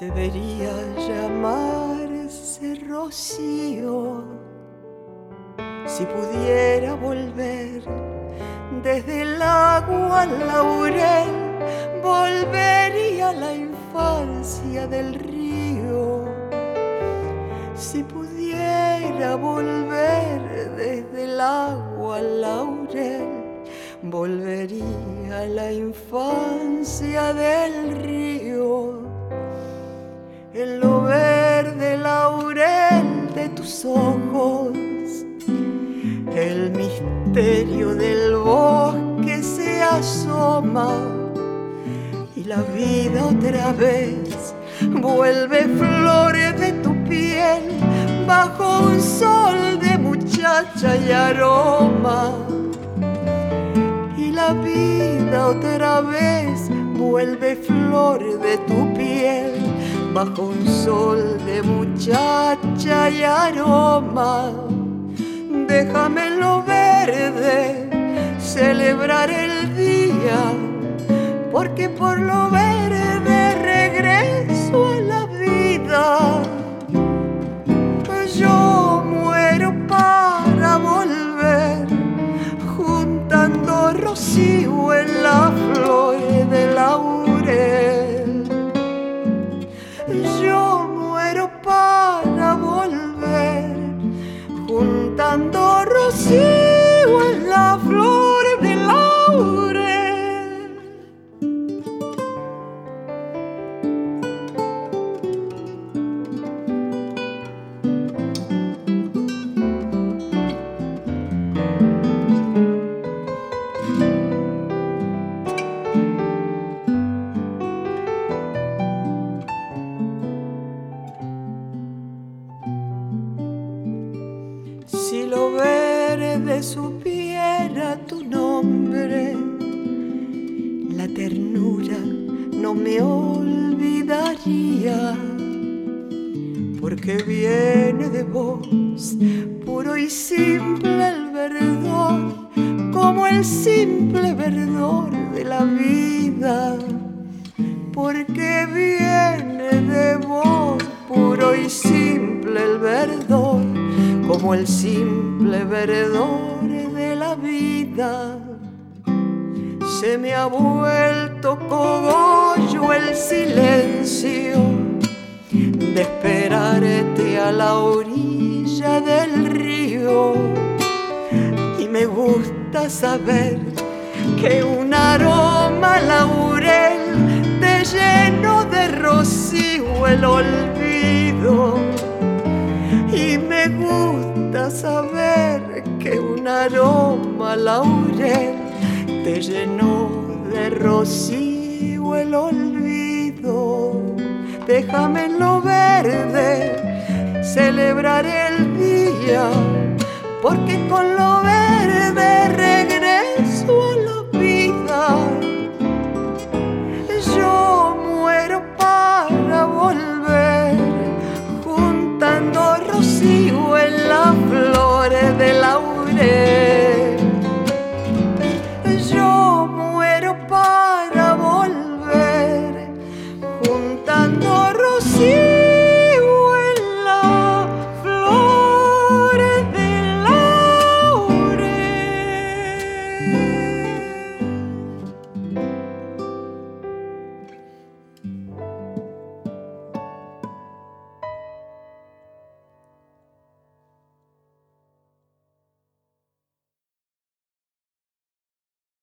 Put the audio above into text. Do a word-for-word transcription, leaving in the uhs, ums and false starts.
Debería llamarse Rocío. Si pudiera volver desde el agua al laurel, volvería a la infancia del río. Si pudiera volver desde el agua al laurel, volvería a la infancia del río. En lo verde laurel de tus ojos, el misterio del bosque se asoma y la vida otra vez vuelve flores de tu piel bajo un sol de muchacha y aroma. Y la vida otra vez vuelve flores de tu piel bajo un sol de muchacha y aroma. Déjame en lo verde celebrar el día, porque por lo verde regreso a la vida. Yo muero para volver, juntando rocío en la flor de laurel. Yo muero para volver, juntando rocío en la flor de laurel. Si lo verde supiera tu nombre, la ternura no me olvidaría, porque viene de vos, puro y simple el verdor, como el simple verdor de la vida. Porque viene de vos, puro y simple el verdor, como el simple verdor de la vida. Se me ha vuelto cogollo el silencio de esperarte a la orilla del río, y me gusta saber que un aroma laurel te llenó de rocío el olvido. Y me gusta saber que un aroma laurel te llenó de rocío el olvido. Déjame en lo verde celebrar el día, porque con lo verde